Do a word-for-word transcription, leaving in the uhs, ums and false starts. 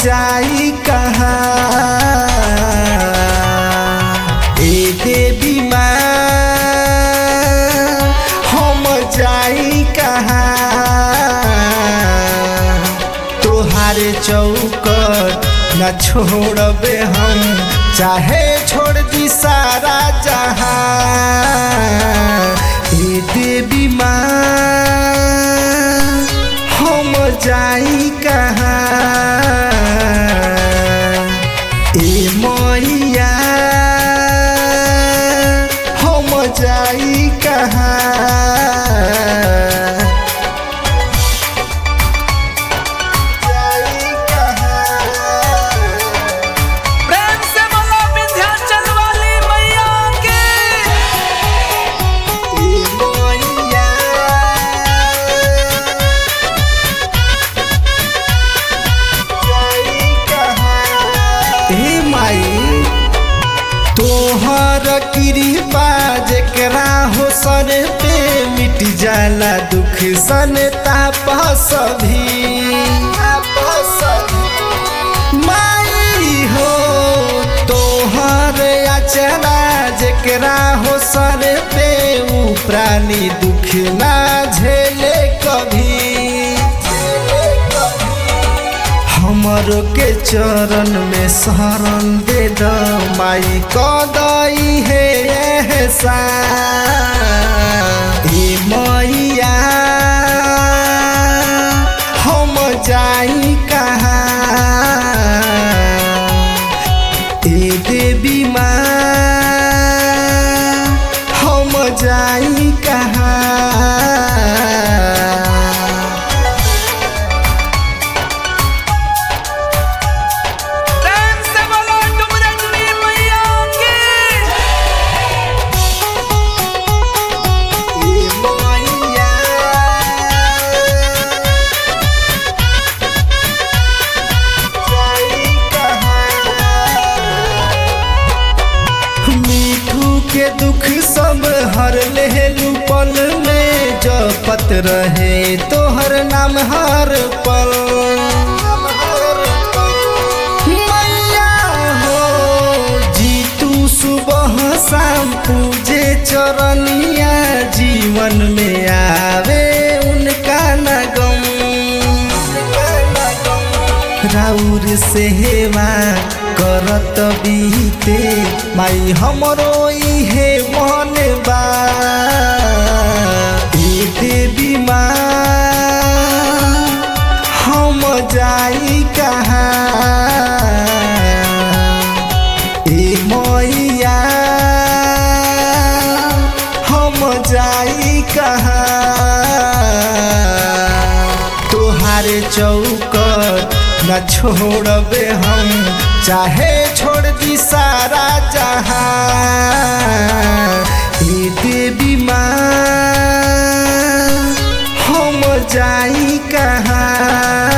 जाई कहाँ ए देवी माँ हम जाई कहाँ तोहारे चौकट न छोड़बे हम चाहे छोड़ दी सारा जहां ए देवी माँ हम जाई कहाँ ए मैया हम जाई कहाँ तोहर कृपा जेकरा हो सर पे मिट जाला दुख सन ताप सभी माई हो तोहर अचरा जेकरा हो सर पे ऊ प्राणी दुख ना झेले कभी हमरो के चरण में शरण दे द माई कदई है एहसान ए मैया हम जाई कहाँ ए देवी माँ हम जाई कहाँ के दुख सब हर लेलू पल में जपत रहे तोहर नाम हर पल मैया हो जीतू सुबह शाम पूजे चरनिया जीवन में आवे उनका न गम राउर सेवा करत बीते माई हमरो इहे मन बा ए देवी माँ हम जाई कहाँ ए मैया हम जाई कहाँ तोहारे चौकट न छोड़बे हम चाहे छोड़ दी सारा जहां ए देवी माँ हम जाई कहाँ।